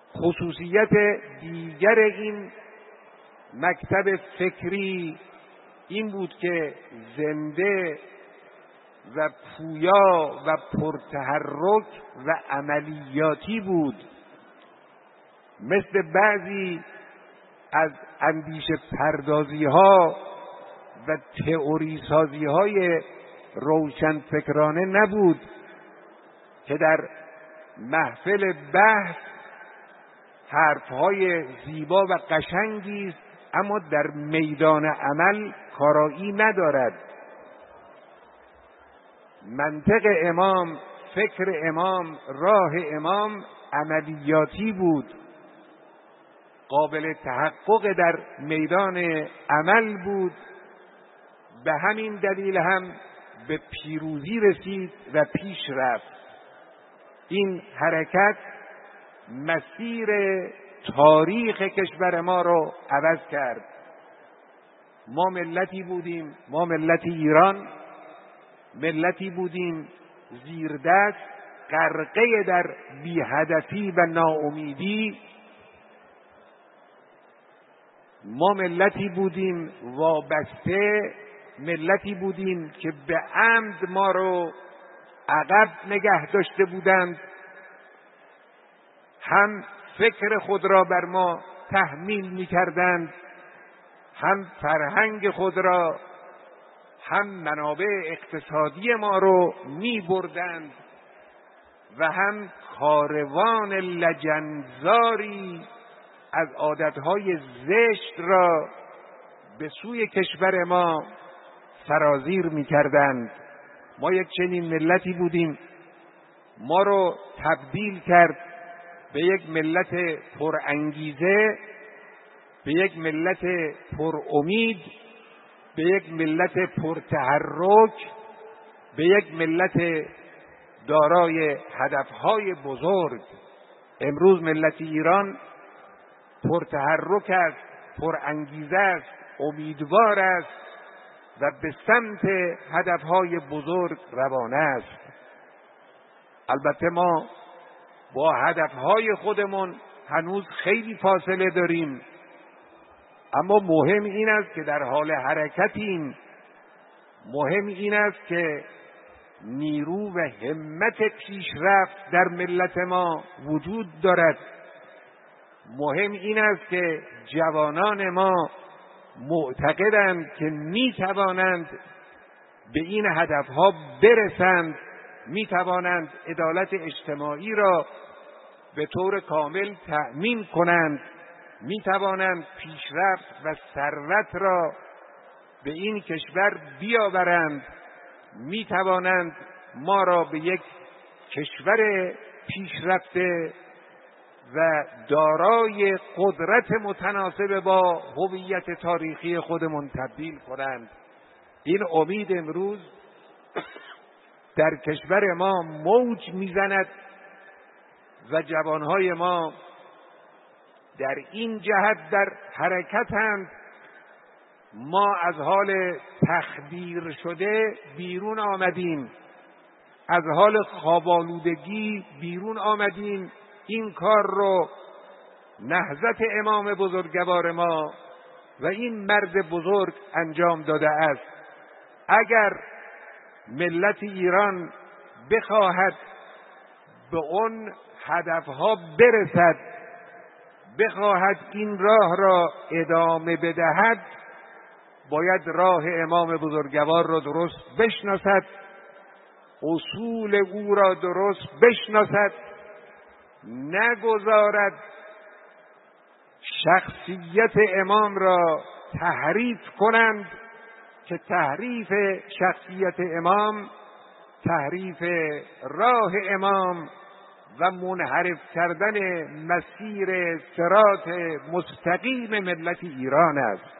خصوصیت دیگر این مکتب فکری این بود که زنده و پویا و پرتحرک و عملیاتی بود. مثل بعضی از اندیشه پردازی ها و تئوری سازی های روشن فکرانه نبود که در محفل بحث حرفهای زیبا و قشنگی است اما در میدان عمل کارایی ندارد. منطق امام، فکر امام، راه امام عملیاتی بود، قابل تحقق در میدان عمل بود. به همین دلیل هم به پیروزی رسید و پیش رفت. این حرکت مسیر تاریخ کشور ما رو عوض کرد. ما ملتی بودیم، ما ملت ایران ملتی بودیم زیردست، غرقه در بی‌هدفی و ناامیدی. ما ملتی بودیم وابسته، ملتی بودیم که به عمد ما رو عقب نگه داشته بودند، هم فکر خود را بر ما تحمیل می کردند، هم فرهنگ خود را، هم منابع اقتصادی ما رو می بردند و هم کاروان لجنزاری از عادتهای زشت را به سوی کشور ما سرازیر می کردند. ما یک چنین ملتی بودیم. ما رو تبدیل کرد به یک ملت پرانگیزه، به یک ملت پرامید، به یک ملت پرتحرک، به یک ملت دارای هدفهای بزرگ. امروز ملت ایران پرتحرک است، پرانگیزه است، امیدوار است و به سمت هدفهای بزرگ روانه است. البته ما با هدفهای خودمون هنوز خیلی فاصله داریم، اما مهم این است که در حال حرکتیم. مهم این است که نیرو و همت پیشرفت در ملت ما وجود دارد. مهم این است که جوانان ما معتقدند که می توانند به این هدفها برسند، می توانند عدالت اجتماعی را به طور کامل تأمین کنند، می توانند پیشرفت و ثروت را به این کشور بیاورند، می توانند ما را به یک کشور پیشرفته و دارای قدرت متناسب با هویت تاریخی خودمون تبدیل کنند. این امید امروز در کشور ما موج میزند و جوانهای ما در این جهت در حرکتند. ما از حال تخدیر شده بیرون آمدیم، از حال خواب‌آلودگی بیرون آمدیم. این کار رو نهضت امام بزرگوار ما و این مرد بزرگ انجام داده است. اگر ملت ایران بخواهد به اون هدفها برسد، بخواهد این راه را ادامه بدهد، باید راه امام بزرگوار را درست بشناسد، اصول او را درست بشناسد، نگذارد شخصیت امام را تحریف کنند که تحریف شخصیت امام تحریف راه امام و منحرف کردن مسیر صراط مستقیم ملت ایران است.